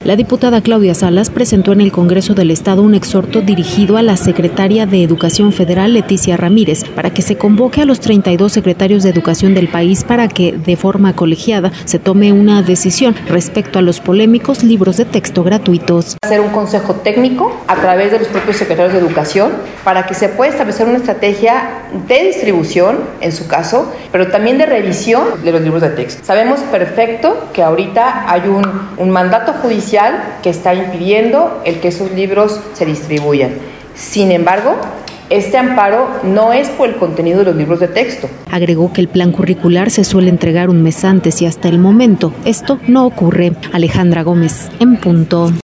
La diputada Claudia Salas presentó en el Congreso del Estado un exhorto dirigido a la secretaria de Educación Federal, Leticia Ramírez, para que se convoque a los 32 secretarios de Educación del país para que, de forma colegiada, se tome una decisión respecto a los polémicos libros de texto gratuitos. Hacer un consejo técnico a través de los propios secretarios de Educación para que se pueda establecer una estrategia de distribución, en su caso, pero también de revisión de los libros de texto. Sabemos perfecto que ahorita hay un mandato judicial que está impidiendo el que esos libros se distribuyan. Sin embargo, este amparo no es por el contenido de los libros de texto. Agregó que el plan curricular se suele entregar un mes antes y hasta el momento esto no ocurre. Alejandra Gómez, en punto.